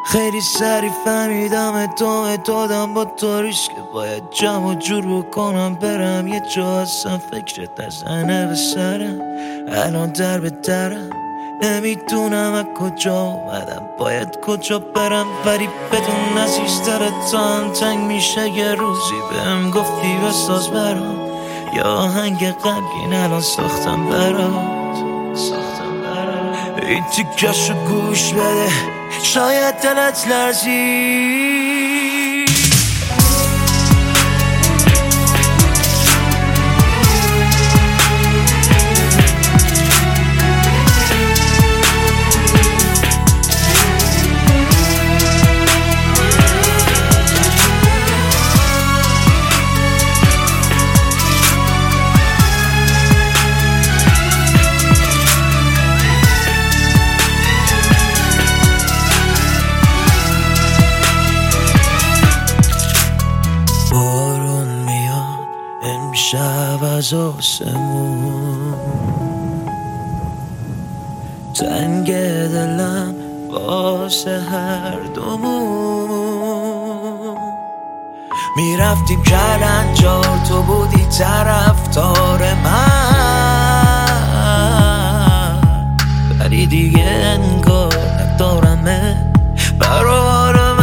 خیلی سریع فهمیدم ادامه دادم با طوریش که باید جمع جور بکنم برم یه جا. اصلا فکرت نزنه به سرم، الان در به درم، نمیدونم از کجا اومدم باید کجا برم. ولی بدون عزیزتر تا هم تنگ میشه. یه روزی بهم گفتی بساز برام یا آهنگ غمگین الان ساختم برات. این تیکش رو گوش بده شاید دلت لرزید. بارون میاد امشب از آسمون، تنگ دلم واسه هر دومون. میرفتیم کلنجار تو بودی طرفدار من، ولی دیگه انگار ندارمه برار من.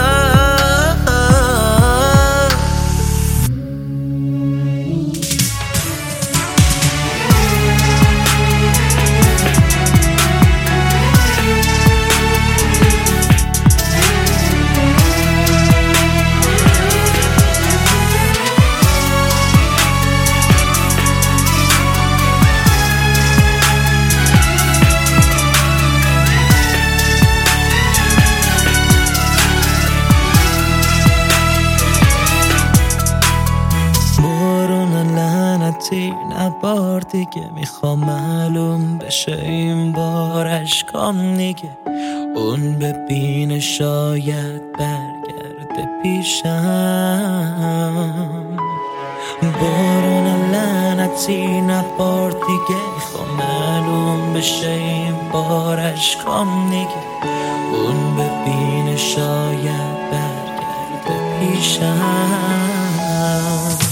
نبار دیگه میخوام معلوم بشه این بار اشکام دیگه اون ببینه شاید برگرده پیشم. بارون لعنتی نبار دیگه میخوام معلوم بشه این بار اشکام دیگه اون ببینه شاید برگرده پیشم.